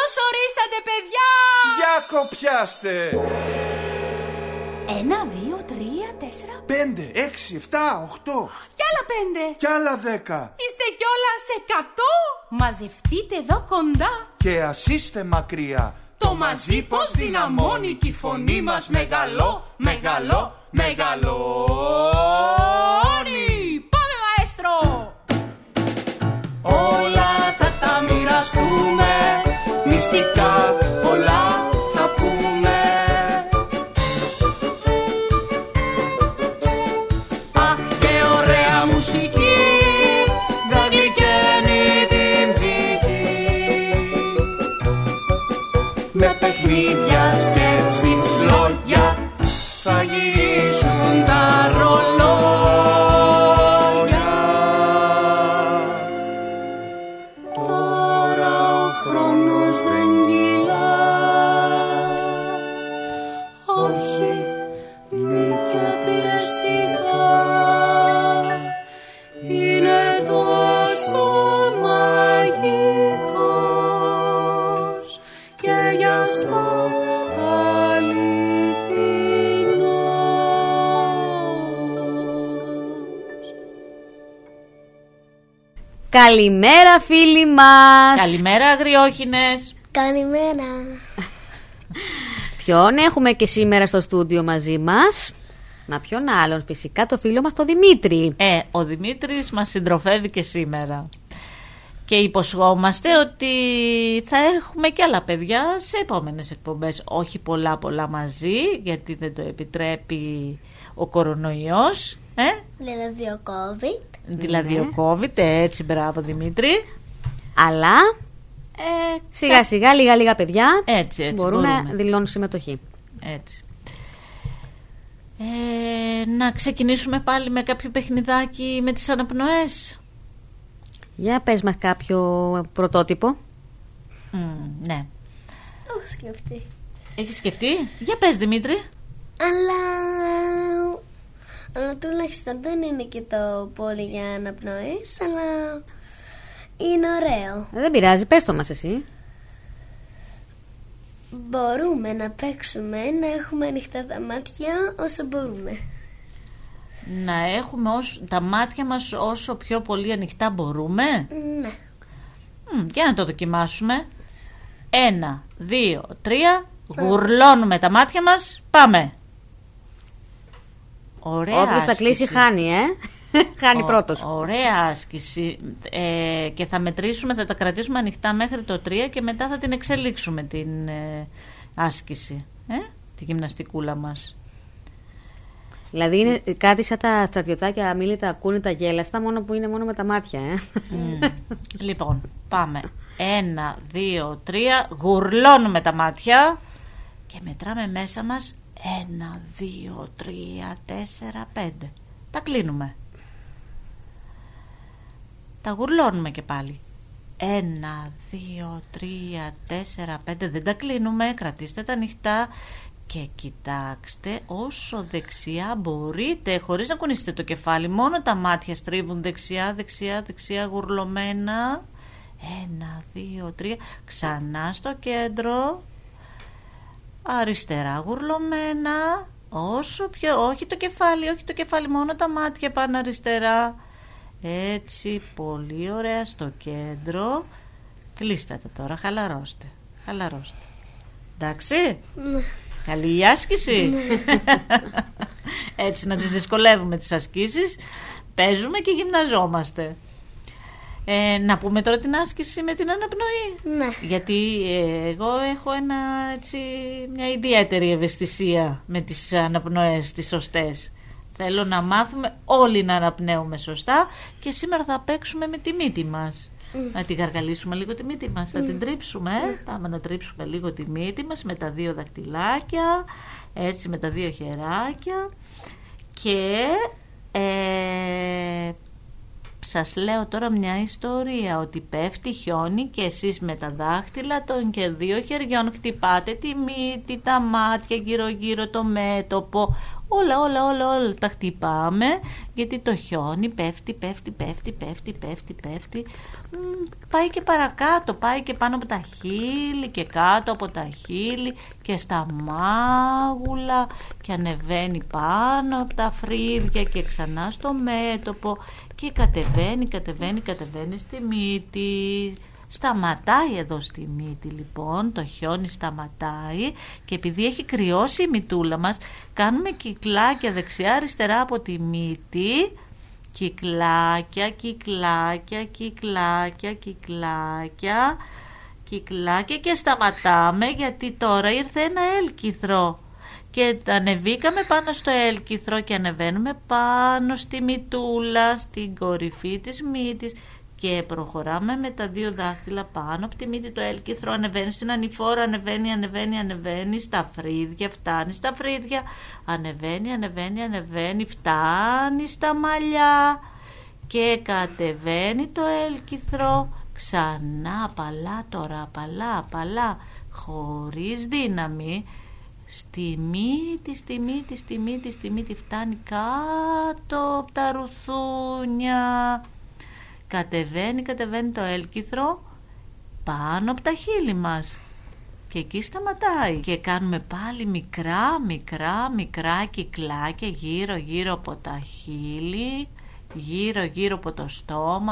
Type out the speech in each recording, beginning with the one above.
Καλώς ορίσατε, παιδιά! Για κοπιάστε! 1, 2, 3, 4, 5, 6, 7, 8. Κι άλλα 5. Κι άλλα 10. Είστε κιόλας 100. Μαζευτείτε εδώ κοντά. Και ας είστε μακριά. Το μαζί πως δυναμώνει κι η φωνή μας μεγαλώνει. Πάμε, μαέστρο! Όλα θα τα μοιραστούμε, μυστικά πολλά θα πούμε. Αχ, και ωραία μουσική θα γλυκαίνει την ψυχή. Με παιχνίδια, σκέψεις, λόγια θα γυρίσουν τα ρολόγια. Τώρα ο χρόνος δεν κυλά. Όχι, μη και πιεστικά. Είναι τόσο μαγικός και γι' αυτό Καλημέρα φίλοι μας. Καλημέρα αγριόχινες. Καλημέρα. Ποιον έχουμε και σήμερα στο στούντιο μαζί μας? Μα ποιον άλλον, φυσικά το φίλο μας το Δημήτρη. Ο Δημήτρης μας συντροφεύει και σήμερα. Και υποσχόμαστε ότι θα έχουμε και άλλα παιδιά σε επόμενες εκπομπές. Όχι πολλά μαζί, γιατί δεν το επιτρέπει ο κορονοϊός. Δηλαδή ο COVID. Δηλαδή ο COVID, έτσι, μπράβο Δημήτρη. Αλλά σιγά σιγά, λίγα παιδιά έτσι μπορούν να δηλώνουν συμμετοχή. Έτσι. Να ξεκινήσουμε πάλι με κάποιο παιχνιδάκι με τις αναπνοές. Για πες μας κάποιο πρωτότυπο. Ναι. Έχω σκεφτεί. Έχεις σκεφτεί? Για πες Δημήτρη. Αλλά τουλάχιστον δεν είναι και το πολύ για αναπνοές, αλλά είναι ωραίο. Δεν πειράζει, πες το μας εσύ. Μπορούμε να παίξουμε, να έχουμε ανοιχτά τα μάτια όσο μπορούμε. Να έχουμε τα μάτια μας όσο πιο πολύ ανοιχτά μπορούμε. Ναι. Για να το δοκιμάσουμε. 1, 2, 3. Γουρλώνουμε τα μάτια μας. Πάμε. Ωραία. Όποιος θα κλείσει χάνει, χάνει πρώτος. Ωραία άσκηση. Και θα μετρήσουμε, θα τα κρατήσουμε ανοιχτά μέχρι το 3 και μετά θα την εξελίξουμε την άσκηση. Τη γυμναστικούλα μας. Δηλαδή είναι κάτι σαν τα στρατιωτάκια αμήλυτα ακούνε τα γέλαστα, μόνο που είναι μόνο με τα μάτια. Λοιπόν, πάμε. 1, 2, 3. Γουρλώνουμε τα μάτια και μετράμε μέσα μας. 1, 2, 3, 4, 5. Τα κλείνουμε. Τα γουρλώνουμε και πάλι. 1, 2, 3, 4, 5. Δεν τα κλείνουμε. Κρατήστε τα ανοιχτά και κοιτάξτε όσο δεξιά μπορείτε, χωρίς να κουνήσετε το κεφάλι. Μόνο τα μάτια στρίβουν δεξιά, γουρλωμένα. 1, 2, 3. Ξανά στο κέντρο. Αριστερά γουρλωμένα. Όσο πιο, όχι το κεφάλι, μόνο τα μάτια πάνε αριστερά. Έτσι, πολύ ωραία, στο κέντρο. Κλείστε τα τώρα, χαλαρώστε. Εντάξει. Καλή άσκηση. Έτσι, να τις δυσκολεύουμε τις ασκήσεις. Παίζουμε και γυμναζόμαστε. Να πούμε τώρα την άσκηση με την αναπνοή. Ναι. Γιατί εγώ έχω μια ιδιαίτερη ευαισθησία με τις αναπνοές τις σωστές. Θέλω να μάθουμε όλοι να αναπνέουμε σωστά και σήμερα θα παίξουμε με τη μύτη μας. Να τη γαργαλίσουμε λίγο τη μύτη μας, να την τρίψουμε. Πάμε να τρίψουμε λίγο τη μύτη μας με τα 2 δακτυλάκια, έτσι με τα 2 χεράκια και Σας λέω τώρα μια ιστορία, ότι πέφτει χιόνι και εσείς με τα δάχτυλα των και 2 χεριών χτυπάτε τη μύτη, τα μάτια, γύρω-γύρω το μέτωπο, όλα τα χτυπάμε, γιατί το χιόνι πέφτει, πάει και παρακάτω, πάει και πάνω από τα χείλη και κάτω από τα χείλη και στα μάγουλα και ανεβαίνει πάνω από τα φρύδια και ξανά στο μέτωπο και κατεβαίνει στη μύτη. Σταματάει εδώ στη μύτη λοιπόν, το χιόνι σταματάει και επειδή έχει κρυώσει η μυτούλα μας, κάνουμε κυκλάκια δεξιά αριστερά από τη μύτη, κυκλάκια και σταματάμε, γιατί τώρα ήρθε ένα έλκυθρο και ανεβήκαμε πάνω στο έλκυθρο και ανεβαίνουμε πάνω στη μυτούλα, στην κορυφή της μύτης και προχωράμε με τα 2 δάχτυλα πάνω από τη μύτη, το έλκυθρο ανεβαίνει στην ανηφόρα, ανεβαίνει στα φρύδια, φτάνει στα φρύδια, ανεβαίνει, φτάνει στα μαλλιά και κατεβαίνει το έλκυθρο ξανά απαλά, χωρίς δύναμη, στη μύτη, φτάνει κάτω από τα ρουθούνια. Κατεβαίνει το έλκυθρο πάνω από τα χείλη μας και εκεί σταματάει και κάνουμε πάλι μικρά κυκλάκια γύρω από τα χείλη, γύρω από το στόμα,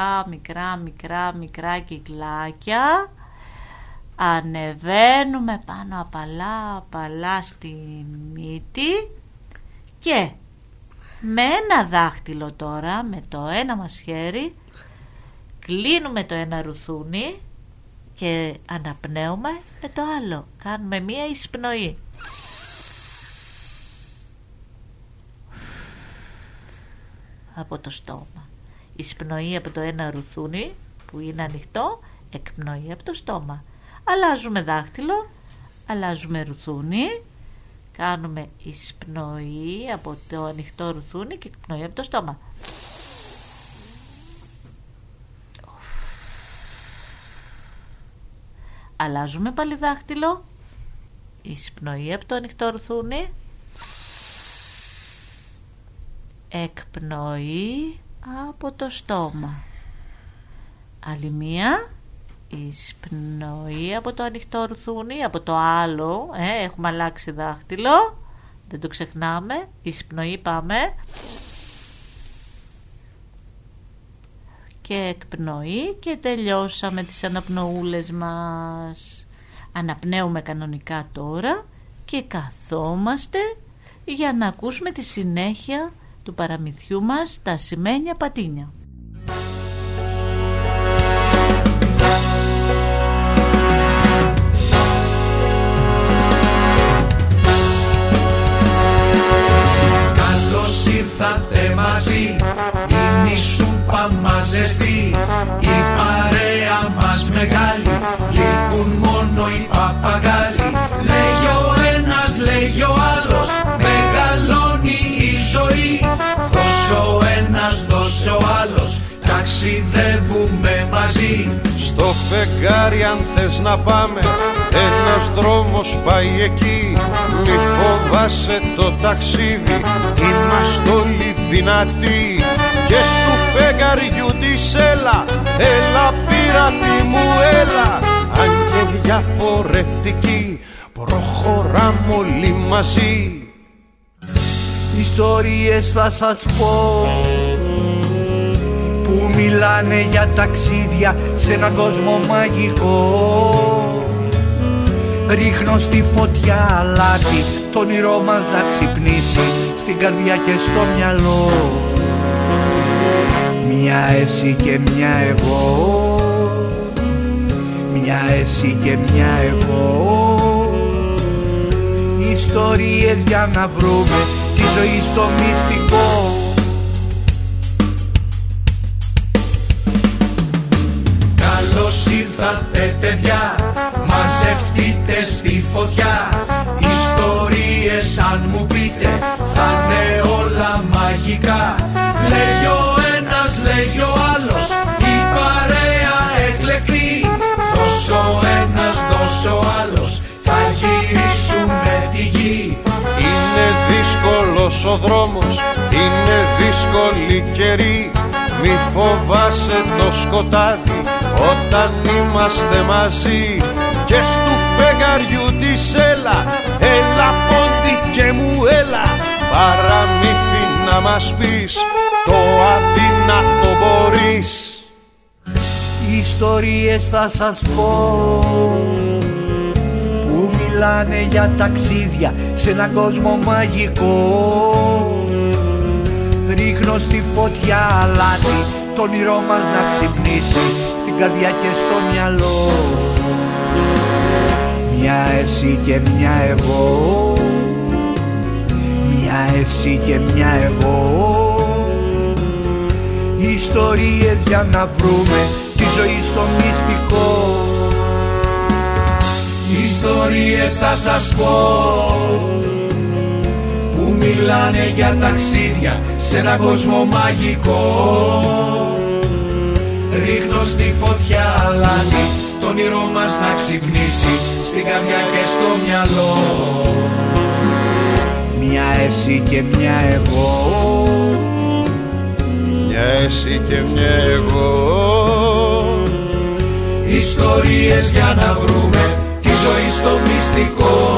μικρά κυκλάκια. Ανεβαίνουμε πάνω απαλά στη μύτη και με ένα δάχτυλο τώρα, με το ένα μας χέρι, κλείνουμε το ένα ρουθούνι και αναπνέουμε με το άλλο. Κάνουμε μία εισπνοή. Από το στόμα. Εισπνοή από το ένα ρουθούνι που είναι ανοιχτό, εκπνοή από το στόμα. Αλλάζουμε δάχτυλο, αλλάζουμε ρουθούνι. Κάνουμε εισπνοή από το ανοιχτό ρουθούνι και εκπνοή από το στόμα. Αλλάζουμε πάλι δάχτυλο, εισπνοή από το ανοιχτό ρουθούνι, εκπνοή από το στόμα. Άλλη μία, εισπνοή από το ανοιχτό ρουθούνι, από το άλλο, έχουμε αλλάξει δάχτυλο, δεν το ξεχνάμε, εισπνοή πάμε και εκπνοή και τελειώσαμε τις αναπνοούλες μας. Αναπνέουμε κανονικά τώρα και καθόμαστε για να ακούσουμε τη συνέχεια του παραμυθιού μας, τα ασημένια πατίνια. Ήρθατε μαζί, είναι η σούπα μας ζεστή, η παρέα μας μεγάλη, λείπουν μόνο οι παπαγάλοι. Λέγει ο ένας, λέγει ο άλλος, μεγαλώνει η ζωή. Δώσε ο ένας, δώσε ο άλλος, ταξιδεύουμε μαζί. Στο φεγγάρι αν θες να πάμε, ένας δρόμος πάει εκεί. Μη φοβάσαι το ταξίδι, είμαστε όλοι δυνατοί. Και στου φεγγαριού της έλα πειράτη μου έλα. Αν και διαφορετικοί προχωράμε όλοι μαζί. Ιστορίες θα σας πω που μιλάνε για ταξίδια σε έναν κόσμο μαγικό. Ρίχνω στη φωτιά αλάτι, το όνειρό μας να ξυπνήσει στην καρδιά και στο μυαλό. Μια εσύ και μια εγώ, μια εσύ και μια εγώ. Ιστορίες για να βρούμε τη ζωή στο μυστικό. Καλώς ήρθατε παιδιά, μαζευτείτε στη φωτιά. Ιστορίες αν μου πείτε θα είναι όλα μαγικά. Λέγει ο ένας, λέγει ο αυτός ο δρόμος, είναι δύσκολη καιρή. Μη φοβάσαι το σκοτάδι όταν είμαστε μαζί. Και στου φεγγαριού της έλα, έλα πόντι και μου έλα. Παραμύθι να μας πεις, το αδύνατο μπορείς. Ιστορίες θα σας πω που μιλάνε για ταξίδια σε έναν κόσμο μαγικό. Ρίχνω στη φωτιά αλάτι, το όνειρό μας να ξυπνήσει στην καρδιά και στο μυαλό. Μια εσύ και μια εγώ, μια εσύ και μια εγώ. Ιστορίες για να βρούμε τη ζωή στο μυστικό. Ιστορίες θα σας πω που μιλάνε για ταξίδια σε έναν κόσμο μαγικό. Ρίχνω στη φωτιά αλάτι, το όνειρό μας να ξυπνήσει στην καρδιά και στο μυαλό. Μια εσύ και μια εγώ, μια εσύ και μια εγώ. Ιστορίες για να βρούμε τη ζωή στο μυστικό.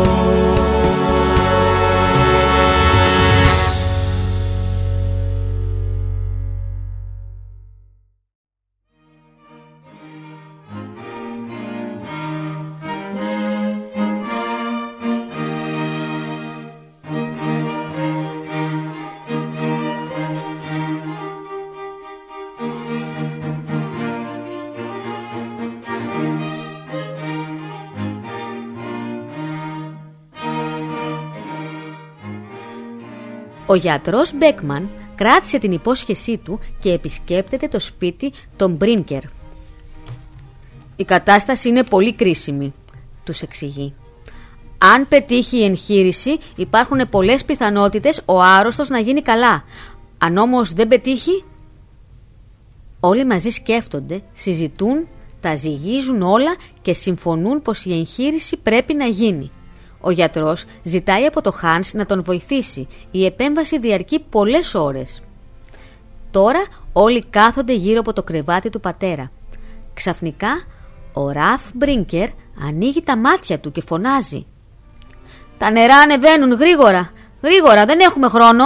Ο γιατρός Μπέκμαν κράτησε την υπόσχεσή του και επισκέπτεται το σπίτι των Μπρίνκερ. «Η κατάσταση είναι πολύ κρίσιμη», τους εξηγεί. «Αν πετύχει η εγχείρηση, υπάρχουν πολλές πιθανότητες ο άρρωστος να γίνει καλά. Αν όμως δεν πετύχει...» Όλοι μαζί σκέφτονται, συζητούν, τα ζυγίζουν όλα και συμφωνούν πως η εγχείρηση πρέπει να γίνει. Ο γιατρός ζητάει από το Χάνς να τον βοηθήσει. Η επέμβαση διαρκεί πολλές ώρες. Τώρα όλοι κάθονται γύρω από το κρεβάτι του πατέρα. Ξαφνικά ο Ραφ Μπρίνκερ ανοίγει τα μάτια του και φωνάζει: «Τα νερά ανεβαίνουν γρήγορα, γρήγορα, δεν έχουμε χρόνο».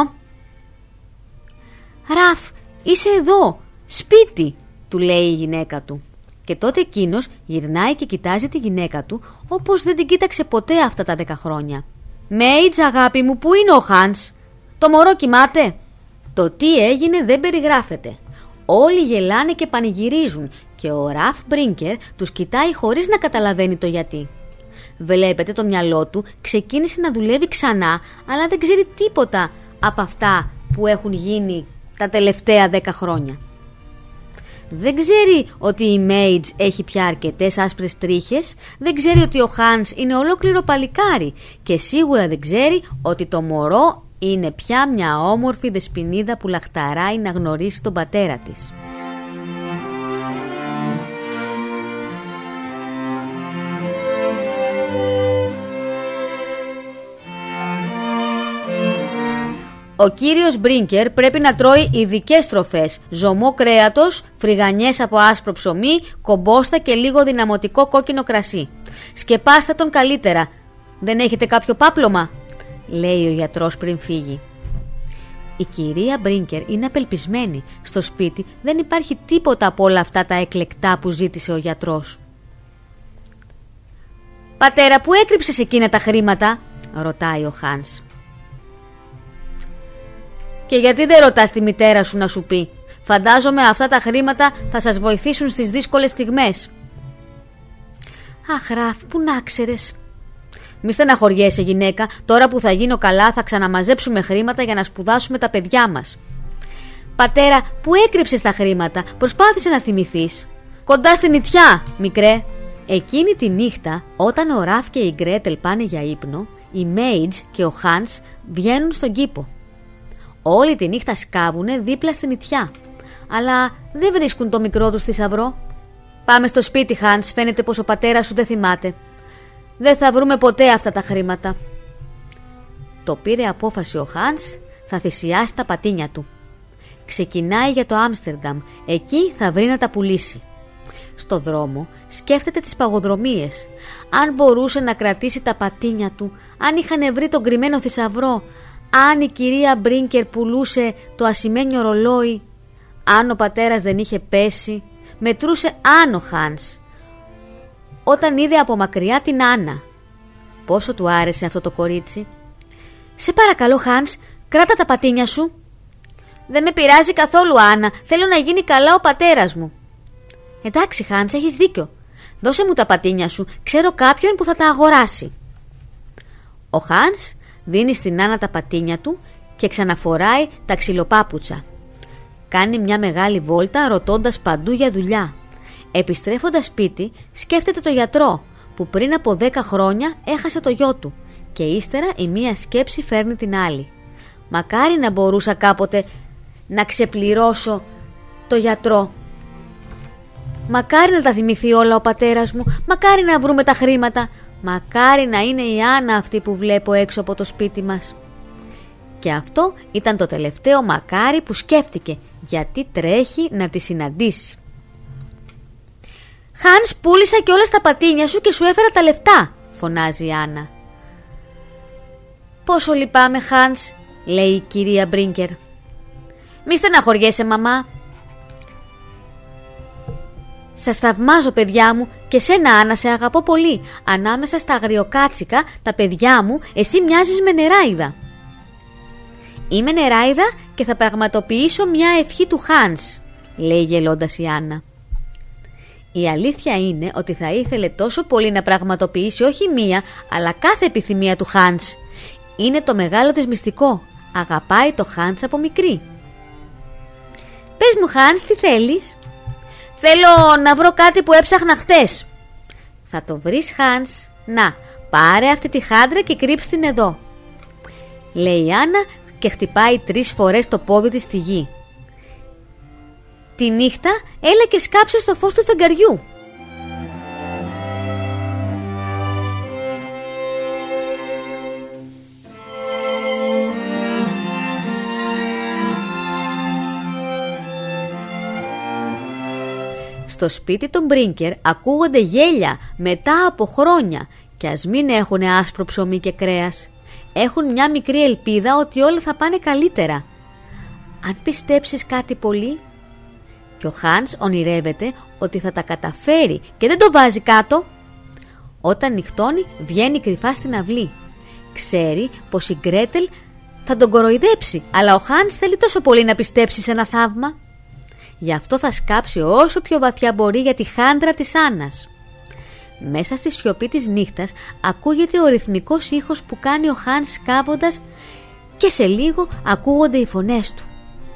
«Ραφ, είσαι εδώ, σπίτι», του λέει η γυναίκα του. Και τότε εκείνος γυρνάει και κοιτάζει τη γυναίκα του όπως δεν την κοίταξε ποτέ αυτά τα 10 χρόνια. «Μέιτζ, αγάπη μου, πού είναι ο Χάνς? Το μωρό κοιμάται?» Το τι έγινε δεν περιγράφεται. Όλοι γελάνε και πανηγυρίζουν και ο Ραφ Μπρίνκερ τους κοιτάει χωρίς να καταλαβαίνει το γιατί. Βλέπετε, το μυαλό του ξεκίνησε να δουλεύει ξανά, αλλά δεν ξέρει τίποτα από αυτά που έχουν γίνει τα τελευταία 10 χρόνια. Δεν ξέρει ότι η Μέιτζ έχει πια αρκετές άσπρες τρίχες, δεν ξέρει ότι ο Χάνς είναι ολόκληρο παλικάρι και σίγουρα δεν ξέρει ότι το μωρό είναι πια μια όμορφη δεσποινίδα που λαχταράει να γνωρίσει τον πατέρα της. Ο κύριος Μπρίνκερ πρέπει να τρώει ειδικές τροφές, ζωμό κρέατος, φρυγανιές από άσπρο ψωμί, κομπόστα και λίγο δυναμωτικό κόκκινο κρασί. «Σκεπάστε τον καλύτερα. Δεν έχετε κάποιο πάπλωμα?» λέει ο γιατρός πριν φύγει. Η κυρία Μπρίνκερ είναι απελπισμένη. Στο σπίτι δεν υπάρχει τίποτα από όλα αυτά τα εκλεκτά που ζήτησε ο γιατρός. «Πατέρα, πού έκρυψες εκείνα τα χρήματα?» ρωτάει ο Χάνς. «Και γιατί δεν ρωτάς τη μητέρα σου να σου πει? Φαντάζομαι αυτά τα χρήματα θα σας βοηθήσουν στις δύσκολες στιγμές». «Αχ, Ραφ, πού να ξέρες?» «Μη στεναχωριέσαι, γυναίκα. Τώρα που θα γίνω καλά θα ξαναμαζέψουμε χρήματα για να σπουδάσουμε τα παιδιά μας». «Πατέρα, πού έκρυψες τα χρήματα? Προσπάθησε να θυμηθείς». «Κοντά στην νητσιά, μικρέ». Εκείνη τη νύχτα, όταν ο Ραφ και η Γκρέτελ πάνε για ύπνο, η Μέιτζ και ο Χάνς βγαίνουν στον κήπο. Όλη τη νύχτα σκάβουνε δίπλα στην νητσιά, αλλά δεν βρίσκουν το μικρό τους θησαυρό. «Πάμε στο σπίτι, Χάνς, φαίνεται πως ο πατέρας σου δεν θυμάται. Δεν θα βρούμε ποτέ αυτά τα χρήματα». Το πήρε απόφαση ο Χάνς, θα θυσιάσει τα πατίνια του. Ξεκινάει για το Άμστερνταμ, εκεί θα βρει να τα πουλήσει. Στο δρόμο σκέφτεται τις παγοδρομίες. Αν μπορούσε να κρατήσει τα πατίνια του, αν είχαν βρει τον κρυμμένο θησαυρό, αν η κυρία Μπρίνκερ πουλούσε το ασημένιο ρολόι, αν ο πατέρας δεν είχε πέσει. Μετρούσε άνω Χάνς όταν είδε από μακριά την Άννα. Πόσο του άρεσε αυτό το κορίτσι. «Σε παρακαλώ Χάνς, κράτα τα πατίνια σου». «Δεν με πειράζει καθόλου Άννα, θέλω να γίνει καλά ο πατέρας μου». «Εντάξει Χάνς, έχεις δίκιο. Δώσε μου τα πατίνια σου, ξέρω κάποιον που θα τα αγοράσει». Ο Χάνς δίνει στην Άννα τα πατίνια του και ξαναφοράει τα ξυλοπάπουτσα. Κάνει μια μεγάλη βόλτα ρωτώντας παντού για δουλειά. Επιστρέφοντας σπίτι σκέφτεται το γιατρό που πριν από 10 χρόνια έχασε το γιο του και ύστερα η μία σκέψη φέρνει την άλλη. Μακάρι να μπορούσα κάποτε να ξεπληρώσω το γιατρό. Μακάρι να τα θυμηθεί όλα ο πατέρας μου, μακάρι να βρούμε τα χρήματα, μακάρι να είναι η Άννα αυτή που βλέπω έξω από το σπίτι μας. Και αυτό ήταν το τελευταίο μακάρι που σκέφτηκε, γιατί τρέχει να τη συναντήσει. «Χάνς, πούλησα και όλα στα πατίνια σου και σου έφερα τα λεφτά», φωνάζει η Άννα. «Πόσο λυπάμαι Χάνς», λέει η κυρία Μπρίνκερ. «Μη στεναχωριέσαι μαμά. Σας θαυμάζω παιδιά μου και σένα Άννα σε αγαπώ πολύ. Ανάμεσα στα αγριοκάτσικα τα παιδιά μου εσύ μοιάζεις με νεράιδα». «Είμαι νεράιδα και θα πραγματοποιήσω μια ευχή του Χάνς», λέει γελώντας η Άννα. Η αλήθεια είναι ότι θα ήθελε τόσο πολύ να πραγματοποιήσει όχι μία, αλλά κάθε επιθυμία του Χάνς. Είναι το μεγάλο της μυστικό. Αγαπάει το Χάνς από μικρή. «Πες μου Χάνς, τι θέλεις?» «Θέλω να βρω κάτι που έψαχνα χτες». «Θα το βρεις Χάνς. Να, πάρε αυτή τη χάντρα και κρύψ' την εδώ», λέει η Άννα και χτυπάει 3 φορές το πόδι της στη γη. «Τη νύχτα έλα και σκάψε στο φως του φεγγαριού». Στο σπίτι των Μπρίνκερ ακούγονται γέλια μετά από χρόνια και ας μην έχουν άσπρο ψωμί και κρέας. Έχουν μια μικρή ελπίδα ότι όλα θα πάνε καλύτερα. Αν πιστέψεις κάτι πολύ. Και ο Χάνς ονειρεύεται ότι θα τα καταφέρει και δεν το βάζει κάτω. Όταν νυχτώνει βγαίνει κρυφά στην αυλή. Ξέρει πως η Γκρέτελ θα τον κοροϊδέψει, αλλά ο Χάνς θέλει τόσο πολύ να πιστέψει σε ένα θαύμα. Γι' αυτό θα σκάψει όσο πιο βαθιά μπορεί για τη χάντρα της Άννας. Μέσα στη σιωπή της νύχτας ακούγεται ο ρυθμικός ήχος που κάνει ο Χάνς σκάβοντας και σε λίγο ακούγονται οι φωνές του.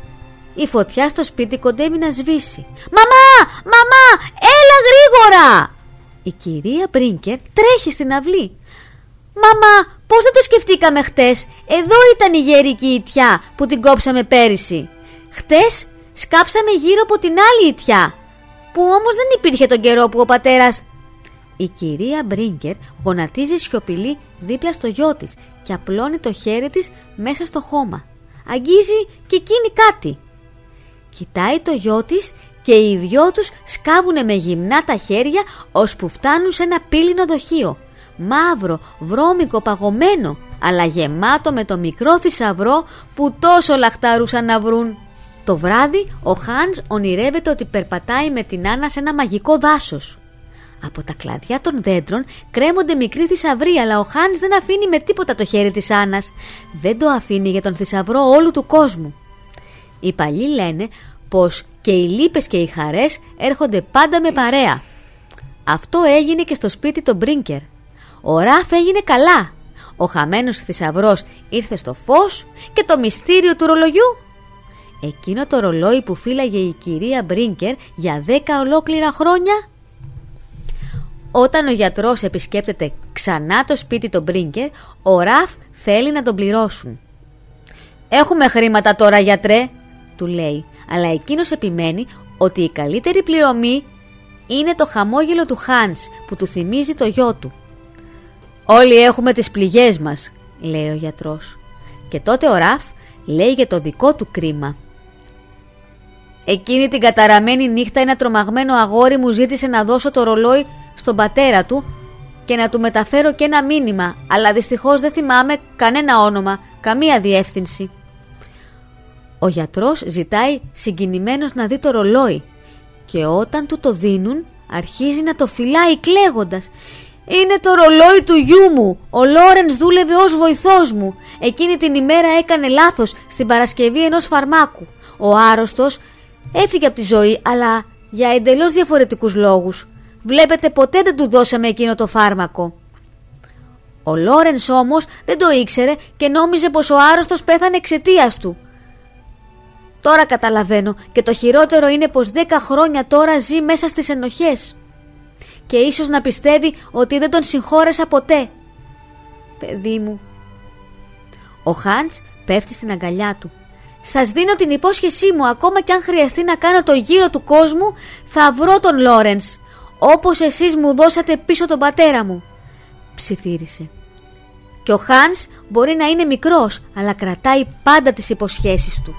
Η φωτιά στο σπίτι κοντεύει να σβήσει. «Μαμά! Μαμά! Έλα γρήγορα!» Η κυρία Μπρίνκερ τρέχει στην αυλή. «Μαμά, πώς δεν το σκεφτήκαμε χτες? Εδώ ήταν η γερική ιτιά που την κόψαμε πέρυσι. Χτες σκάψαμε γύρω από την άλλη ιτιά, που όμως δεν υπήρχε τον καιρό που ο πατέρας...» Η κυρία Μπρίνκερ γονατίζει σιωπηλή δίπλα στο γιο της και απλώνει το χέρι της μέσα στο χώμα. Αγγίζει και εκείνη κάτι. Κοιτάει το γιο της και οι δυο τους σκάβουνε με γυμνά τα χέρια ώσπου φτάνουν σε ένα πύληνο δοχείο. Μαύρο, βρώμικο, παγωμένο, αλλά γεμάτο με το μικρό θησαυρό που τόσο λαχταρούσαν να βρουν. Το βράδυ ο Χάνς ονειρεύεται ότι περπατάει με την Άννα σε ένα μαγικό δάσος. Από τα κλαδιά των δέντρων κρέμονται μικροί θησαυροί, αλλά ο Χάνς δεν αφήνει με τίποτα το χέρι της Άννας. Δεν το αφήνει για τον θησαυρό όλου του κόσμου. Οι παλιοί λένε πως και οι λύπες και οι χαρές έρχονται πάντα με παρέα. Αυτό έγινε και στο σπίτι των Μπρίνκερ. Ο Ραφ έγινε καλά. Ο χαμένος θησαυρός ήρθε στο φως και το μυστήριο του ρολογιού. Εκείνο το ρολόι που φύλαγε η κυρία Μπρίνκερ για 10 ολόκληρα χρόνια. Όταν ο γιατρός επισκέπτεται ξανά το σπίτι των Μπρίνκερ, ο Ραφ θέλει να τον πληρώσουν. «Έχουμε χρήματα τώρα, γιατρέ», του λέει, αλλά εκείνος επιμένει ότι η καλύτερη πληρωμή είναι το χαμόγελο του Χάνς που του θυμίζει το γιο του. «Όλοι έχουμε τις πληγές μας», λέει ο γιατρός. Και τότε ο Ραφ λέει για το δικό του κρίμα. Εκείνη την καταραμένη νύχτα ένα τρομαγμένο αγόρι μου ζήτησε να δώσω το ρολόι στον πατέρα του και να του μεταφέρω και ένα μήνυμα, αλλά δυστυχώς δεν θυμάμαι κανένα όνομα, καμία διεύθυνση. Ο γιατρός ζητάει συγκινημένος να δει το ρολόι και όταν του το δίνουν αρχίζει να το φυλάει κλαίγοντας. «Είναι το ρολόι του γιού μου, ο Λόρενς δούλευε ως βοηθός μου, εκείνη την ημέρα έκανε λάθος στην παρασκευή ενός φαρμάκου. Ο άρρωστος έφυγε από τη ζωή, αλλά για εντελώς διαφορετικούς λόγους. Βλέπετε, ποτέ δεν του δώσαμε εκείνο το φάρμακο». Ο Λόρενς όμως δεν το ήξερε και νόμιζε πως ο άρρωστος πέθανε εξαιτίας του. Τώρα καταλαβαίνω, και το χειρότερο είναι πως 10 χρόνια τώρα ζει μέσα στις ενοχές και ίσως να πιστεύει ότι δεν τον συγχώρεσα ποτέ. Παιδί μου. Ο Χάντς πέφτει στην αγκαλιά του. «Σας δίνω την υπόσχεσή μου, ακόμα κι αν χρειαστεί να κάνω το γύρο του κόσμου, θα βρω τον Λόρενς, όπως εσείς μου δώσατε πίσω τον πατέρα μου», ψιθύρισε. Και ο Χάνς μπορεί να είναι μικρός, αλλά κρατάει πάντα τις υποσχέσεις του.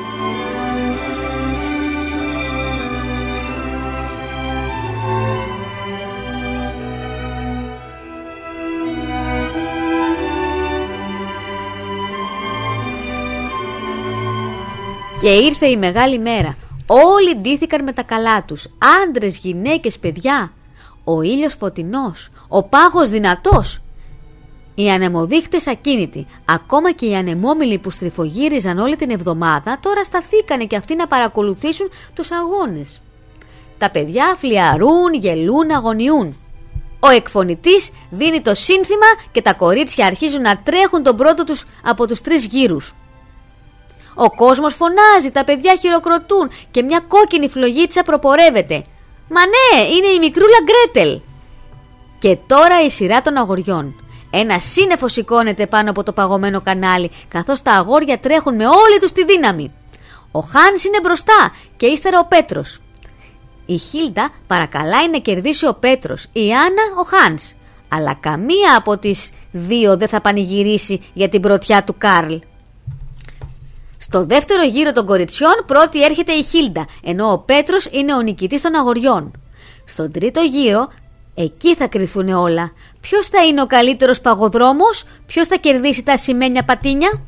Και ήρθε η μεγάλη μέρα. Όλοι ντύθηκαν με τα καλά τους. Άντρες, γυναίκες, παιδιά. Ο ήλιος φωτεινός, ο πάγος δυνατός. Οι ανεμοδείχτες ακίνητοι. Ακόμα και οι ανεμόμυλοι που στριφογύριζαν όλη την εβδομάδα τώρα σταθήκανε και αυτοί να παρακολουθήσουν τους αγώνες. Τα παιδιά φλιαρούν, γελούν, αγωνιούν. Ο εκφωνητής δίνει το σύνθημα και τα κορίτσια αρχίζουν να τρέχουν τον πρώτο τους από τους 3 γύρους. Ο κόσμος φωνάζει, τα παιδιά χειροκροτούν και μια κόκκινη φλογίτσα προπορεύεται. Μα ναι, είναι η μικρούλα Γκρέτελ. Και τώρα η σειρά των αγοριών. Ένα σύννεφο σηκώνεται πάνω από το παγωμένο κανάλι, καθώς τα αγόρια τρέχουν με όλη τους τη δύναμη. Ο Χάνς είναι μπροστά και ύστερα ο Πέτρος. Η Χίλντα παρακαλάει να κερδίσει ο Πέτρος, η Άννα ο Χάνς. Αλλά καμία από τις δύο δεν θα πανηγυρίσει για την πρωτιά του Κάρλ. Στο δεύτερο γύρο των κοριτσιών πρώτη έρχεται η Χίλντα, ενώ ο Πέτρος είναι ο νικητής των αγοριών. Στον τρίτο γύρο, εκεί θα κρυφούν όλα. Ποιος θα είναι ο καλύτερος παγοδρόμος, ποιος θα κερδίσει τα ασημένια πατίνια.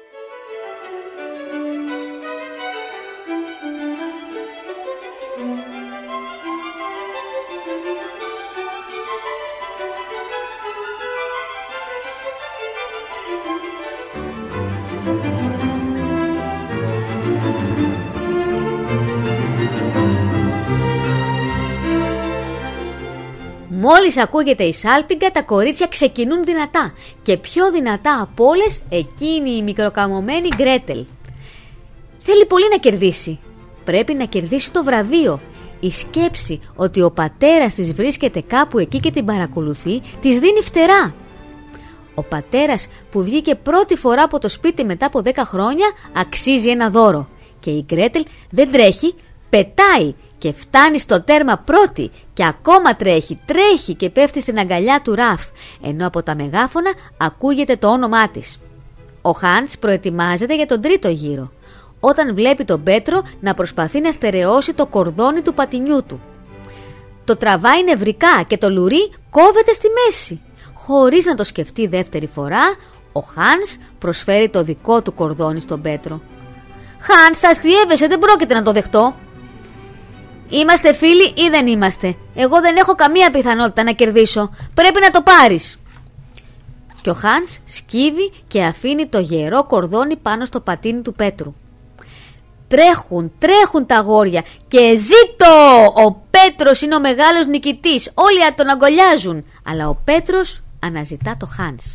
Μόλις ακούγεται η σάλπιγγα, τα κορίτσια ξεκινούν δυνατά και πιο δυνατά από όλες εκείνη η μικροκαμωμένη Γκρέτελ. Θέλει πολύ να κερδίσει. Πρέπει να κερδίσει το βραβείο. Η σκέψη ότι ο πατέρας της βρίσκεται κάπου εκεί και την παρακολουθεί της δίνει φτερά. Ο πατέρας που βγήκε πρώτη φορά από το σπίτι μετά από 10 χρόνια αξίζει ένα δώρο. Και η Γκρέτελ δεν τρέχει, πετάει και φτάνει στο τέρμα πρώτη και ακόμα τρέχει και πέφτει στην αγκαλιά του Ραφ, ενώ από τα μεγάφωνα ακούγεται το όνομά της. Ο Χάνς προετοιμάζεται για τον τρίτο γύρο, όταν βλέπει τον Πέτρο να προσπαθεί να στερεώσει το κορδόνι του πατινιού του. Το τραβάει νευρικά και το λουρί κόβεται στη μέση. Χωρίς να το σκεφτεί δεύτερη φορά, ο Χάνς προσφέρει το δικό του κορδόνι στον Πέτρο. «Χάνς, θα αστιεύεσαι, δεν πρόκειται να το δεχτώ». «Είμαστε φίλοι ή δεν είμαστε? Εγώ δεν έχω καμία πιθανότητα να κερδίσω. Πρέπει να το πάρεις». Και ο Χάνς σκύβει και αφήνει το γερό κορδόνι πάνω στο πατίνι του Πέτρου. Τρέχουν τα αγόρια και ζήτω! Ο Πέτρος είναι ο μεγάλος νικητής. Όλοι τον αγκολιάζουν. Αλλά ο Πέτρος αναζητά το Χάνς.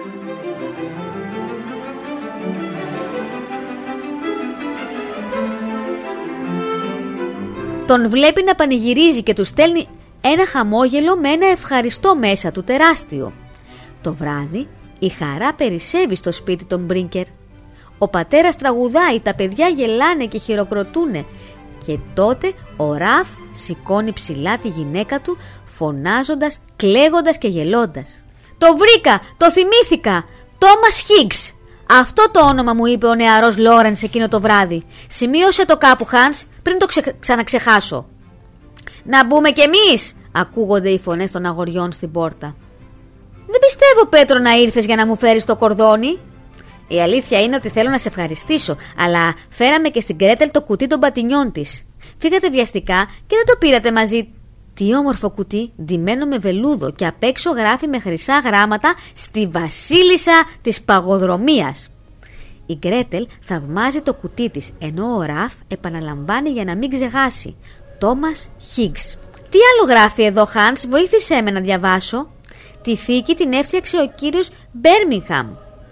Τον βλέπει να πανηγυρίζει και του στέλνει ένα χαμόγελο με ένα ευχαριστώ μέσα του τεράστιο. Το βράδυ η χαρά περισσεύει στο σπίτι των Μπρίνκερ. Ο πατέρας τραγουδάει, τα παιδιά γελάνε και χειροκροτούνε. Και τότε ο Ραφ σηκώνει ψηλά τη γυναίκα του, φωνάζοντας, κλαίγοντας και γελώντας. «Το βρήκα! Το θυμήθηκα! Τόμας Χίγκς! Αυτό το όνομα μου είπε ο νεαρός Λόρενς εκείνο το βράδυ. Σημείωσε το κάπου, Χάνς, πριν το ξαναξεχάσω. Να μπούμε κι εμείς, ακούγονται οι φωνές των αγοριών στην πόρτα. Δεν πιστεύω, Πέτρο, να ήρθες για να μου φέρεις το κορδόνι. Η αλήθεια είναι ότι θέλω να σε ευχαριστήσω, αλλά φέραμε και στην Γκρέτελ το κουτί των πατινιών της. Φύγατε βιαστικά και δεν το πήρατε μαζί. Τι όμορφο κουτί, ντυμένο με βελούδο και απ' έξω γράφει με χρυσά γράμματα «Στη βασίλισσα της παγοδρομίας». Η Γκρέτελ θαυμάζει το κουτί της, ενώ ο Ραφ επαναλαμβάνει για να μην ξεχάσει. Τόμας Χίγκς. Τι άλλο γράφει εδώ, Χάνς, βοήθησέ με να διαβάσω. Τη θήκη την έφτιαξε ο κύριος Μπέρμιγχαμ.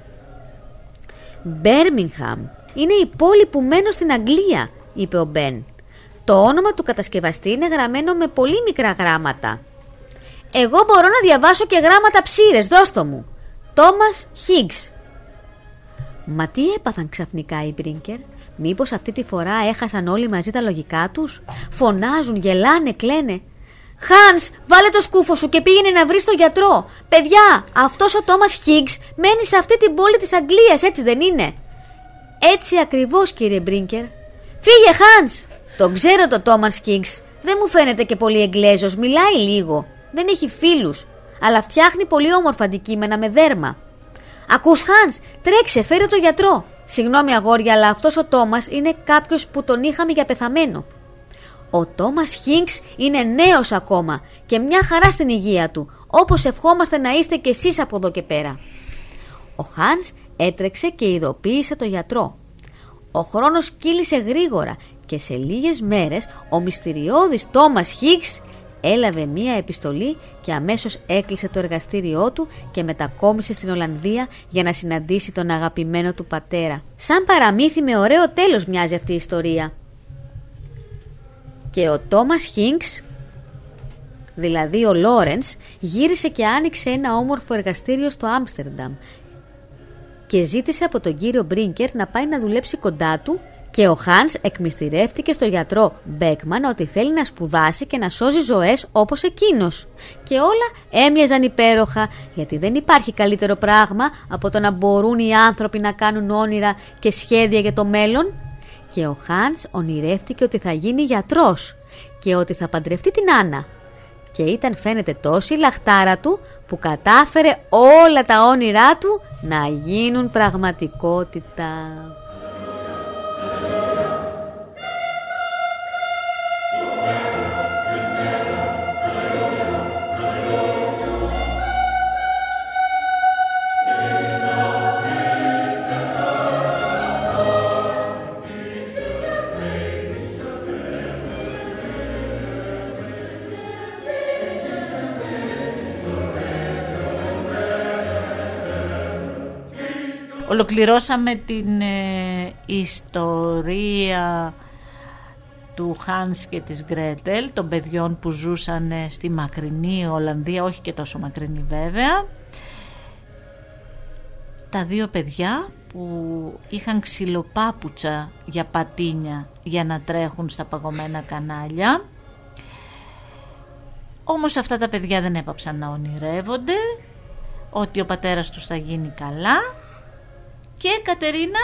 Μπέρμιγχαμ είναι η πόλη που μένω στην Αγγλία, είπε ο Μπεν. Το όνομα του κατασκευαστή είναι γραμμένο με πολύ μικρά γράμματα. Εγώ μπορώ να διαβάσω και γράμματα ψήρες, δώσ' το μου. Τόμας Χίγκς. Μα τι έπαθαν ξαφνικά οι Μπρίνκερ? Μήπως αυτή τη φορά έχασαν όλοι μαζί τα λογικά τους? Φωνάζουν, γελάνε, κλαίνε. Χάνς, βάλε το σκούφο σου και πήγαινε να βρεις τον γιατρό. Παιδιά, αυτός ο Τόμας Χίγκς μένει σε αυτή την πόλη της Αγγλίας, έτσι δεν είναι? Έτσι ακριβώς, κύριε Μπρίνκερ. Φύγε, Χάνς! Τον ξέρω το Τόμας Χίγκς. Δεν μου φαίνεται και πολύ Εγγλέζος, μιλάει λίγο. Δεν έχει φίλους, αλλά φτιάχνει πολύ όμορφα αντικείμενα με δέρμα. Ακούς, Χάνς, τρέξε, φέρε το γιατρό. Συγγνώμη, αγόρια, αλλά αυτός ο Τόμας είναι κάποιος που τον είχαμε για πεθαμένο. Ο Τόμας Χίγκς είναι νέος ακόμα και μια χαρά στην υγεία του, όπως ευχόμαστε να είστε κι εσείς από εδώ και πέρα. Ο Χάνς έτρεξε και ειδοποίησε το γιατρό. Ο χρόνος κύλησε γρήγορα και σε λίγες μέρες ο μυστηριώδης Τόμας Χίγκς έλαβε μία επιστολή και αμέσως έκλεισε το εργαστήριό του και μετακόμισε στην Ολλανδία για να συναντήσει τον αγαπημένο του πατέρα. Σαν παραμύθι με ωραίο τέλος μοιάζει αυτή η ιστορία. Και ο Τόμας Χίγκς, δηλαδή ο Λόρενς, γύρισε και άνοιξε ένα όμορφο εργαστήριο στο Άμστερνταμ και ζήτησε από τον κύριο Μπρίνκερ να πάει να δουλέψει κοντά του, και ο Χάνς εκμυστηρεύτηκε στο γιατρό Μπέκμαν ότι θέλει να σπουδάσει και να σώζει ζωές όπως εκείνος. Και όλα έμοιαζαν υπέροχα, γιατί δεν υπάρχει καλύτερο πράγμα από το να μπορούν οι άνθρωποι να κάνουν όνειρα και σχέδια για το μέλλον. Και ο Χάνς ονειρεύτηκε ότι θα γίνει γιατρός και ότι θα παντρευτεί την Άννα. Και ήταν φαίνεται τόση η λαχτάρα του που κατάφερε όλα τα όνειρά του να γίνουν πραγματικότητα. Ολοκληρώσαμε την ιστορία του Χάνς και της Γκρέτελ, των παιδιών που ζούσαν στη μακρινή Ολλανδία, όχι και τόσο μακρινή βέβαια. Τα δύο παιδιά που είχαν ξυλοπάπουτσα για πατίνια για να τρέχουν στα παγωμένα κανάλια. Όμως αυτά τα παιδιά δεν έπαψαν να ονειρεύονται ότι ο πατέρας τους θα γίνει καλά. Και Κατερίνα.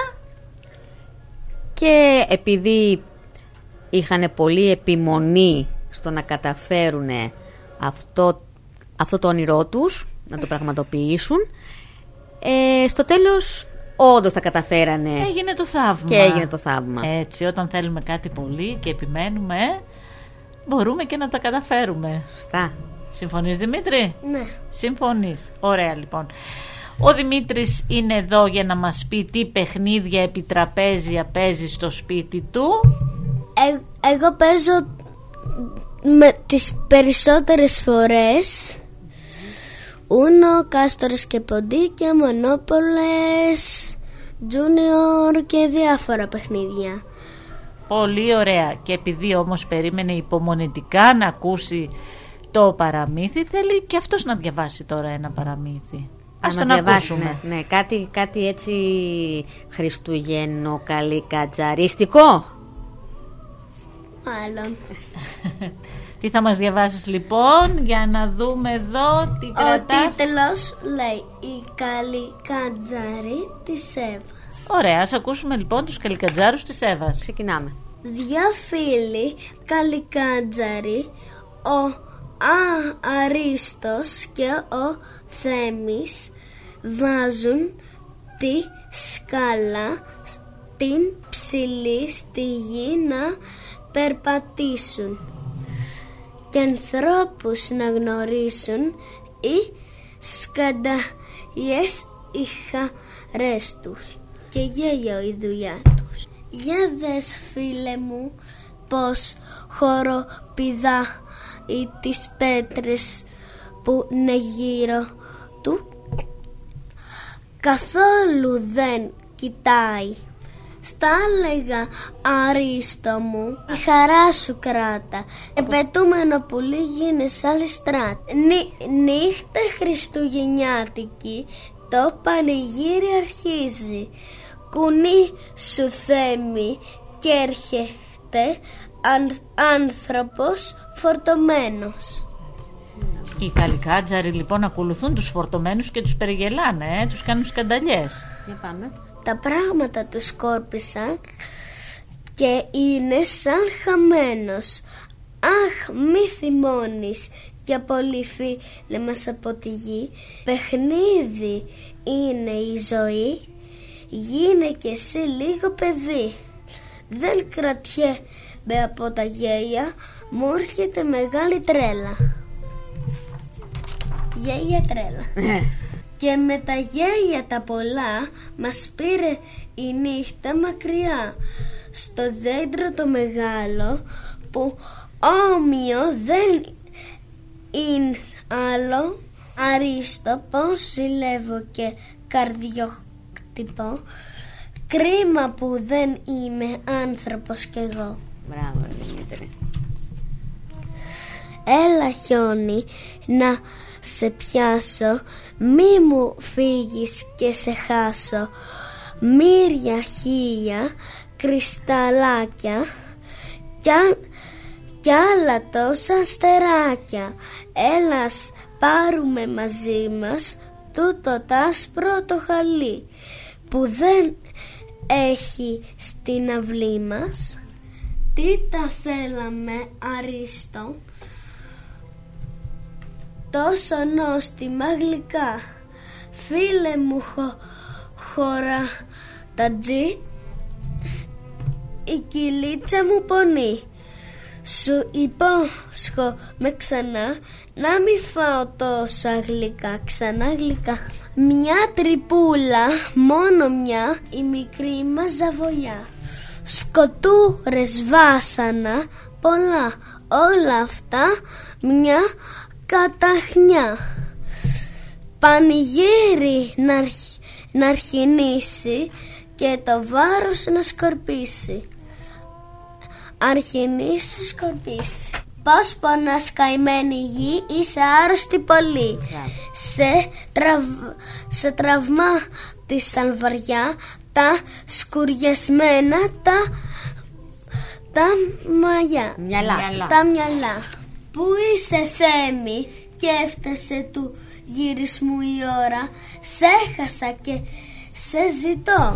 Και επειδή είχαν πολύ επιμονή στο να καταφέρουν αυτό το όνειρό τους, να το πραγματοποιήσουν, στο τέλος όντως τα καταφέρανε. Έγινε το θαύμα. Και έγινε το θαύμα. Έτσι, όταν θέλουμε κάτι πολύ και επιμένουμε, μπορούμε και να τα καταφέρουμε. Σωστά. Συμφωνείς, Δημήτρη? Ναι. Συμφωνείς. Ωραία, λοιπόν. Ο Δημήτρης είναι εδώ για να μας πει τι παιχνίδια επιτραπέζια παίζει στο σπίτι του. Εγώ παίζω με τις περισσότερες φορές Ούνο, Κάστορες και Ποντίκια, Μονόπολες, Junior και διάφορα παιχνίδια. Πολύ ωραία. Και επειδή όμως περίμενε υπομονετικά να ακούσει το παραμύθι, θέλει και αυτός να διαβάσει τώρα ένα παραμύθι. Ας τον ακούσουμε. Ναι, κάτι έτσι χριστουγεννοκαλικατζαρίστικο. Μάλλον. Τι θα μας διαβάσεις λοιπόν, για να δούμε εδώ τι κρατάς. Ο τίτλος λέει «Η καλικατζάρη της Εύας». Ωραία, ας ακούσουμε λοιπόν τους καλικατζάρους της Εύας. Ξεκινάμε. Δυο φίλοι καλικάτζαροι, ο Αρίστος και ο Θέμης, βάζουν τη σκάλα την ψηλή στη γη να περπατήσουν και ανθρώπους να γνωρίσουν οι σκανταγιές οι χαρές τους και γέλιο η δουλειά τους. Για δες φίλε μου πως χοροπηδάει τις πέτρες που είναι γύρω του, καθόλου δεν κοιτάει. Στα έλεγα Αρίστο μου, η χαρά σου κράτα, επαιτούμενο πουλί γίνες άλλη στράτα. Νύχτα χριστουγεννιάτικη το πανηγύρι αρχίζει, κουνί σου Θέμη και έρχεται άνθρωπος φορτωμένος. Οι καλικάτζαροι λοιπόν ακολουθούν τους φορτωμένους και τους περιγελάνε, τους κάνουν σκανταλιές. Για πάμε. Τα πράγματα τους σκόρπισαν και είναι σαν χαμένος. Αχ, μη θυμώνεις για πολύ φίλε μας από τη γη. Παιχνίδι είναι η ζωή, γίνε κι εσύ λίγο παιδί. Δεν κρατιέμαι από τα γέλια, μου έρχεται μεγάλη τρέλα. Γέλια τρέλα. Και με τα γέλια τα πολλά μας πήρε η νύχτα μακριά, στο δέντρο το μεγάλο που όμοιο δεν είναι άλλο. Αρίστο πως ζηλεύω και καρδιόκτυπο, κρίμα που δεν είμαι άνθρωπος κι εγώ. Μπράβο, Δημήτρη. Έλα χιόνι να σε πιάσω, μη μου φύγεις και σε χάσω. Μύρια χίλια, κρυσταλλάκια κι άλλα τόσα αστεράκια. Έλας πάρουμε μαζί μας τούτο τ' άσπρο το χαλί που δεν έχει στην αυλή μας. Τι τα θέλαμε Αρίστο, τόσο νόστιμα γλυκά. Φίλε μου χώρα τα τζι, η κυλίτσα μου πονεί. Σου υπόσχομαι ξανά να μη φάω τόσα γλυκά, ξανά γλυκά. Μια τρυπούλα, μόνο μια, η μικρή μας ζαβολιά. Σκοτούρες, βάσανα, πολλά, όλα αυτά μια καταχνιά. Πανηγύρι να αρχινήσει και το βάρος να σκορπίσει. Αρχινήσει, σκορπίσει. Πώς πονάς καημένη γη, είσαι άρρωστη πολύ. Σε τραυμά τη σαλβαριά, τα σκουριασμένα τα Μυαλά. Τα μυαλά. Πού είσαι Θέμη, και έφτασε του γυρισμού η ώρα. Σε έχασα και σε ζητώ.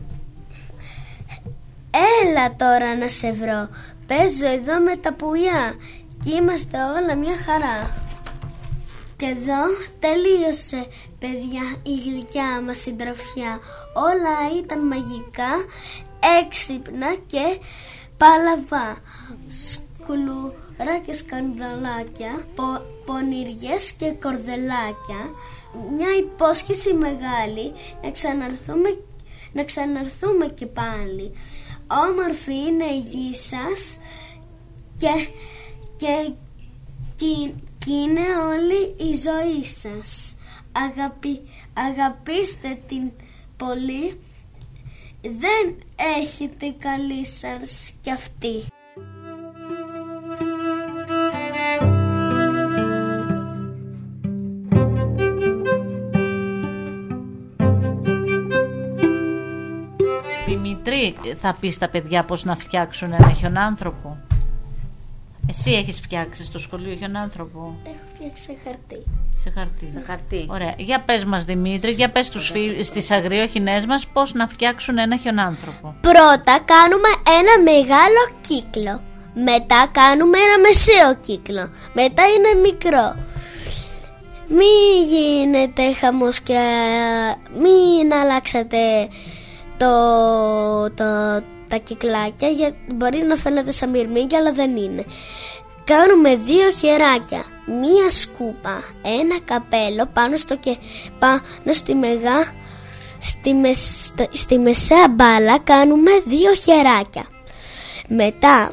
Έλα τώρα να σε βρω. Παίζω εδώ με τα πουλιά κι είμαστε όλα μια χαρά. Και εδώ τελείωσε παιδιά η γλυκιά μας συντροφιά. Όλα ήταν μαγικά, έξυπνα και παλαβά. Σκουλούρα και σκανδαλάκια, πονηριές και κορδελάκια. Μια υπόσχεση μεγάλη να ξαναρθούμε και πάλι. Όμορφη είναι η γη σας και είναι όλη η ζωή σας. Αγαπήστε την πολύ, δεν έχετε καλή σας κι αυτή. Δημήτρη, θα πεις στα παιδιά πώς να φτιάξουν ένα χιονάνθρωπο? Εσύ έχεις φτιάξει στο σχολείο χιονάνθρωπο? Έχω φτιάξει σε χαρτί. Σε χαρτί. Ωραία. Για πες μας, Δημήτρη, για πες στις αγριόχινές μας πώς να φτιάξουν ένα χιονάνθρωπο. Πρώτα κάνουμε ένα μεγάλο κύκλο. Μετά κάνουμε ένα μεσαίο κύκλο. Μετά είναι μικρό. Μην γίνεται χαμός και μην αλλάξετε τα κυκλάκια, γιατί μπορεί να φαίνεται σαν μυρμήγκια, αλλά δεν είναι. Κάνουμε 2 χεράκια, μία σκούπα, ένα καπέλο πάνω στη μεσαία μπάλα κάνουμε 2 χεράκια. Μετά,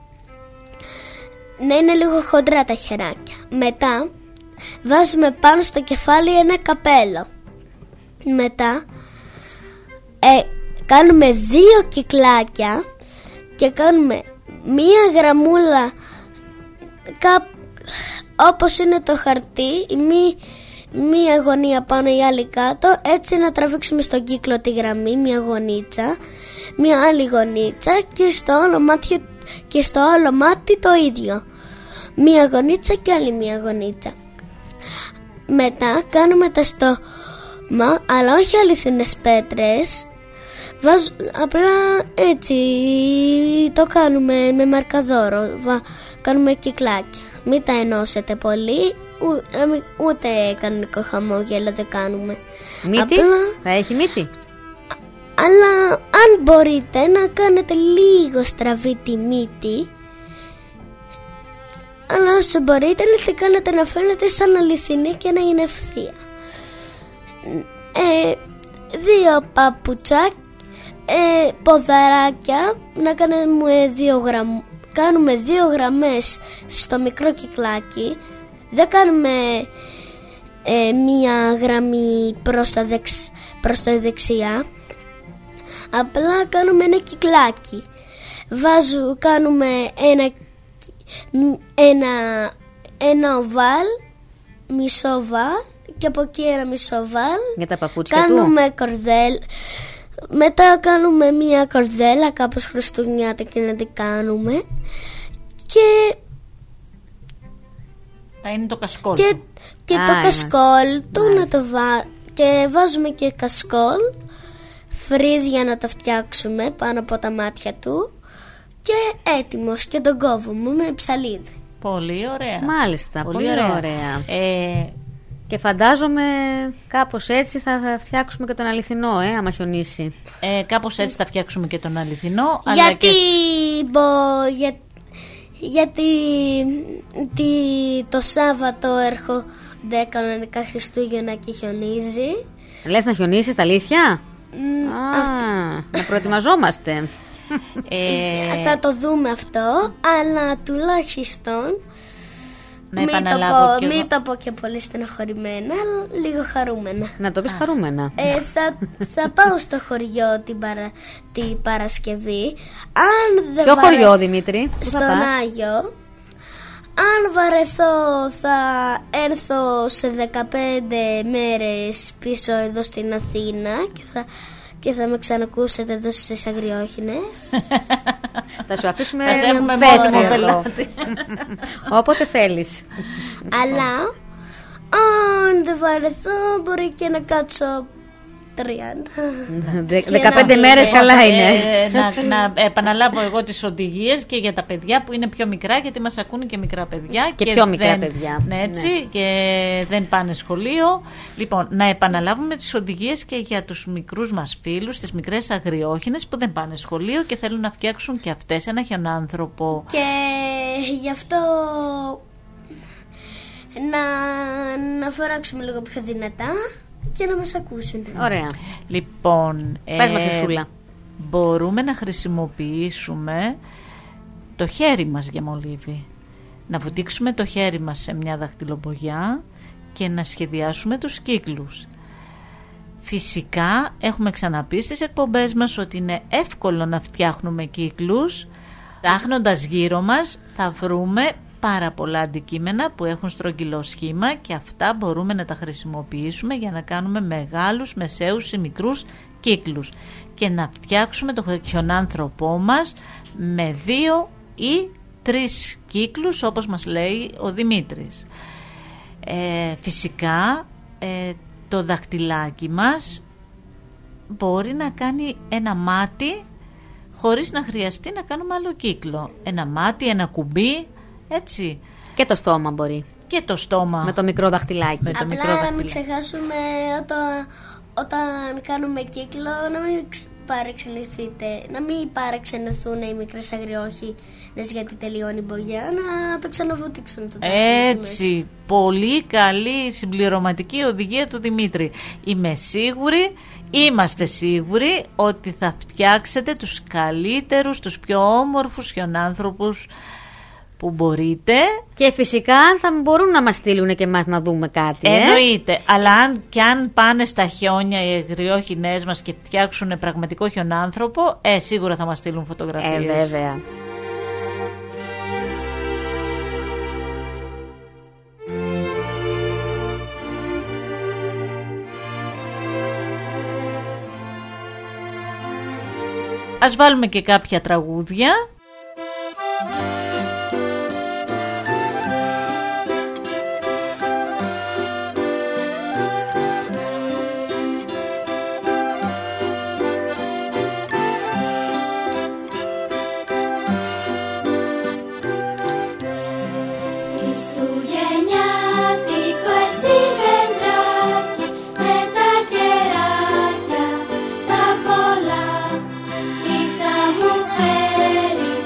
να είναι λίγο χοντρά τα χεράκια. Μετά βάζουμε πάνω στο κεφάλι ένα καπέλο. Μετά κάνουμε 2 κυκλάκια και κάνουμε μία γραμμούλα όπως είναι το χαρτί, μία γωνία πάνω η άλλη κάτω, έτσι να τραβήξουμε στον κύκλο τη γραμμή, μία γωνίτσα, μία άλλη γωνίτσα και στο άλλο μάτι το ίδιο, μία γωνίτσα και άλλη μία γωνίτσα. Μετά κάνουμε τα στόμα, αλλά όχι αληθινές πέτρες, απλά έτσι το κάνουμε με μαρκαδόρο, κάνουμε κυκλάκια. Μην τα ενώσετε πολύ, ούτε κανονικό χαμόγελο δεν κάνουμε. Μύτη, απλά, θα έχει μύτη. Αλλά αν μπορείτε να κάνετε λίγο στραβή τη μύτη, αλλά όσο μπορείτε να τη κάνετε να φαίνεται σαν αληθινή και να είναι ευθεία. 2 παπουτσάκια, ποδαράκια, να κάνουμε 2 γραμμές στο μικρό κυκλάκι. Δεν κάνουμε μία γραμμή προς τα δεξιά, απλά κάνουμε ένα κυκλάκι. Κάνουμε ένα οβάλ, μισό οβάλ, και από εκεί ένα μισό οβάλ. Για τα παπούτσια κάνουμε κορδέλ. Μετά κάνουμε μία κορδέλα κάπως χριστουγεννιάτικη να την κάνουμε. Και θα είναι το κασκόλ. Και το κασκόλ του να το και βάζουμε και κασκόλ, φρύδια να τα φτιάξουμε πάνω από τα μάτια του. Και έτοιμος, και τον κόβουμε με ψαλίδι. Πολύ ωραία. Μάλιστα, πολύ ωραία. Και φαντάζομαι κάπως έτσι θα φτιάξουμε και τον αληθινό, άμα χιονίσει. Κάπως έτσι θα φτιάξουμε και τον αληθινό. Γιατί το Σάββατο έρχονται κανονικά Χριστούγεννα και χιονίζει. Λες να χιονίσει στα αλήθεια? Να προετοιμαζόμαστε. Θα το δούμε αυτό, αλλά τουλάχιστον μην το πω και πολύ στενοχωρημένα, λίγο χαρούμενα. Να το πεις χαρούμενα. Θα πάω στο χωριό την Παρασκευή. Ποιο χωριό, Δημήτρη? Στον Άγιο. Αν βαρεθώ θα έρθω σε 15 μέρες πίσω εδώ στην Αθήνα και θα με ξανακούσετε εδώ στις Αγριόχινες. Θα σου αφήσουμε θέση εδώ. Όποτε θέλεις. Αλλά αν δεν βαρεθώ μπορεί και να κάτσω 15 μέρες καλά είναι. Να επαναλάβω εγώ τις οδηγίες και για τα παιδιά που είναι πιο μικρά, γιατί μας ακούνε και μικρά παιδιά. Και πιο μικρά παιδιά. Ναι, έτσι, και δεν πάνε σχολείο. Λοιπόν, να επαναλάβουμε τις οδηγίες και για τους μικρούς μας φίλους, τις μικρές αγριόχινες που δεν πάνε σχολείο και θέλουν να φτιάξουν και αυτές ένα χιονάνθρωπο. Και γι' αυτό να φοράξουμε λίγο πιο δυνατά και να μας ακούσουν. Ωραία. Λοιπόν, πες μας, Χρυσούλα. Μπορούμε να χρησιμοποιήσουμε το χέρι μας για μολύβι. Να βουτήξουμε το χέρι μας σε μια δαχτυλοπογιά και να σχεδιάσουμε τους κύκλους. Φυσικά έχουμε ξαναπεί στις εκπομπές μας ότι είναι εύκολο να φτιάχνουμε κύκλους. Ψάχνοντας γύρω μας θα βρούμε πάρα πολλά αντικείμενα που έχουν στρογγυλό σχήμα και αυτά μπορούμε να τα χρησιμοποιήσουμε για να κάνουμε μεγάλους, μεσαίους ή μικρούς κύκλους και να φτιάξουμε το χιονάνθρωπό μας με 2 ή 3 κύκλους όπως μας λέει ο Δημήτρης. Φυσικά το δαχτυλάκι μας μπορεί να κάνει ένα μάτι χωρίς να χρειαστεί να κάνουμε άλλο κύκλο. Ένα μάτι, ένα κουμπί, έτσι. Και το στόμα μπορεί. Και το στόμα. Με το μικρό δαχτυλάκι. Απλά να μην ξεχάσουμε όταν κάνουμε κύκλο να μην παρεξενηθείτε, να μην παρεξενηθούν οι μικρές αγριόχινες γιατί τελειώνει η μπογιά, να το ξαναβουτήξουν το έτσι, πολύ καλή συμπληρωματική οδηγία του Δημήτρη. Είμαστε σίγουροι ότι θα φτιάξετε τους καλύτερους, τους πιο όμορφους χιονάνθρωπους που μπορείτε. Και φυσικά θα μπορούν να μας στείλουν και εμάς να δούμε κάτι. Εννοείται. Αλλά αν πάνε στα χιόνια οι αγριόχινές μας και φτιάξουν πραγματικό χιονάνθρωπο, σίγουρα θα μας στείλουν φωτογραφίες. Βέβαια. Ας βάλουμε και κάποια τραγούδια. Φέρει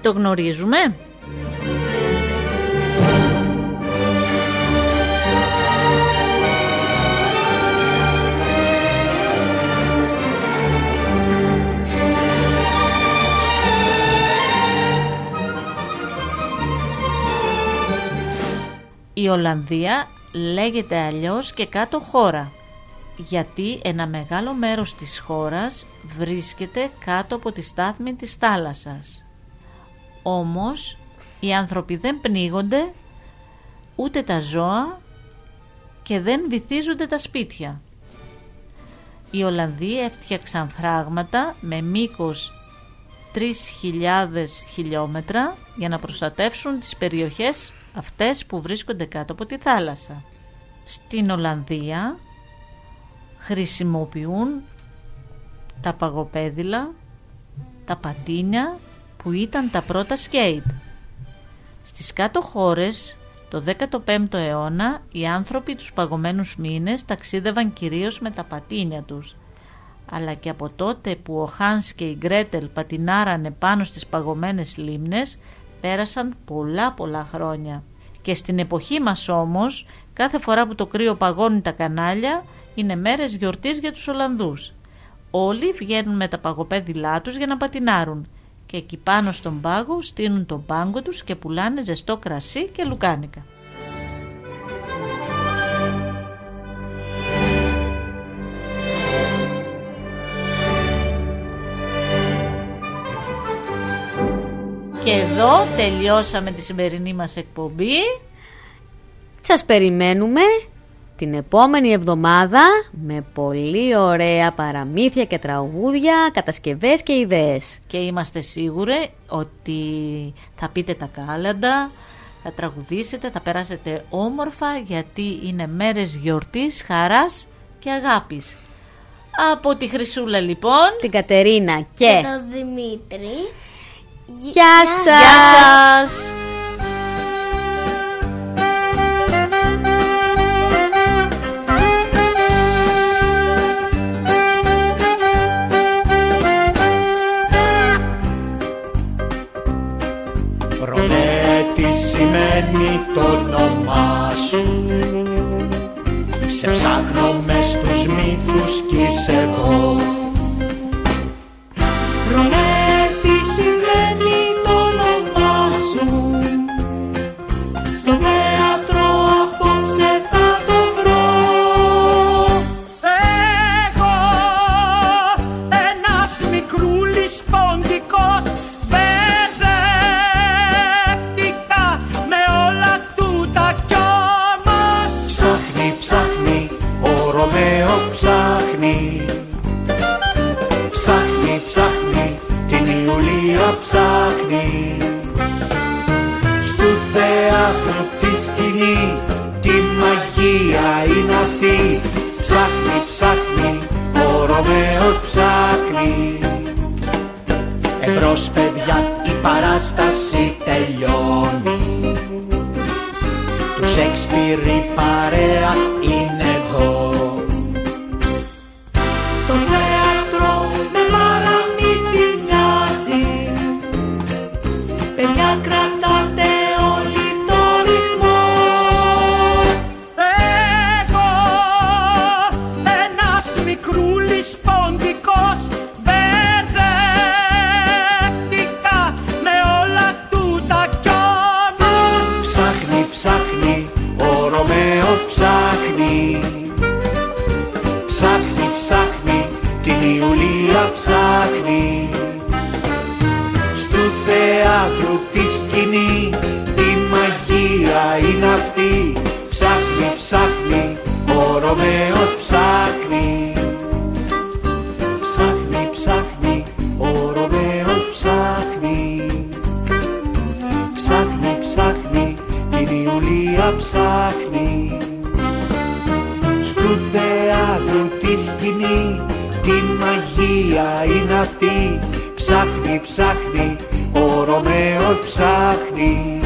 το γνωρίζουμε? Η Ολλανδία λέγεται αλλιώς και κάτω χώρα, γιατί ένα μεγάλο μέρος της χώρας βρίσκεται κάτω από τη στάθμη της θάλασσας. Όμως οι άνθρωποι δεν πνίγονται, ούτε τα ζώα, και δεν βυθίζονται τα σπίτια. Οι Ολλανδοί έφτιαξαν φράγματα με μήκος 3.000 χιλιόμετρα για να προστατεύσουν τις περιοχές αυτές που βρίσκονται κάτω από τη θάλασσα. Στην Ολλανδία χρησιμοποιούν τα παγοπέδιλα, τα πατίνια που ήταν τα πρώτα σκέιτ. Στις κάτω χώρες το 15ο αιώνα οι άνθρωποι τους παγωμένους μήνες ταξίδευαν κυρίως με τα πατίνια τους, αλλά και από τότε που ο Χάνς και η Γκρέτελ πατινάρανε πάνω στις παγωμένες λίμνες πέρασαν πολλά χρόνια. Και στην εποχή μας όμως, κάθε φορά που το κρύο παγώνει τα κανάλια, είναι μέρες γιορτής για τους Ολλανδούς. Όλοι βγαίνουν με τα παγοπέδιλά τους για να πατινάρουν και εκεί πάνω στον πάγο στείνουν τον πάγκο τους και πουλάνε ζεστό κρασί και λουκάνικα. Και εδώ τελειώσαμε τη σημερινή μας εκπομπή. Σας περιμένουμε την επόμενη εβδομάδα με πολύ ωραία παραμύθια και τραγούδια, κατασκευές και ιδέες. Και είμαστε σίγουροι ότι θα πείτε τα κάλαντα, θα τραγουδήσετε, θα περάσετε όμορφα, γιατί είναι μέρες γιορτής, χαράς και αγάπης. Από τη Χρυσούλα λοιπόν, την Κατερίνα και τον Δημήτρη. Γεια σας! Γεια σας! Ρωμέ, τι σημαίνει το όνομά σου? Σε ψάχνω μες στους μύθους κι είσαι εδώ. Ρωμέ, τι σημαίνει το όνομά σου? Στο θέατρο απόψε θα το βρω. Εγώ, ένας μικρούλης ποντικός, μπερδεύτηκα με όλα τούτα κι όμως Ψάχνει, ψάχνει, ο Ρωμαίο ψάχνει. Ψάχνει, ψάχνει, την Ιουλία ψάχνει. Στου θέατρου τη σκηνή, τη μαγεία είναι αυτή. Ψάχνει, ψάχνει, ο Ρωμαίος ψάχνει. Εμπρός παιδιά, η παράσταση τελειώνει. Του Σέξπιρ η παρέα είναι εδώ. Το θέατρο με παραμύθι μοιάζει. Παιδιά, κρατάτε όλοι το ρυθμό. εγώ, ένας μικρούλης ποντικός, μπερδεύτηκα με όλα τούτα κι όμως Ψάχνει, ψάχνει, ο Ρωμαίος ψάχνει. Ψάχνει, ψάχνει, την Ιουλία ψάχνει. Στου θέατρου τη σκηνή, τη μαγεία είναι αυτή. Ψάχνει, ψάχνει, ο Ρωμαίος ψάχνει. Ψάχνει, ψάχνει, ο Ρωμαίος ψάχνει. Ψάχνει, ψάχνει, την Ιουλία ψάχνει. Στου θέατρου τη σκηνή, τη μαγεία είναι αυτή. Ψάχνει, ψάχνει, ο Ρωμαίος ψάχνει.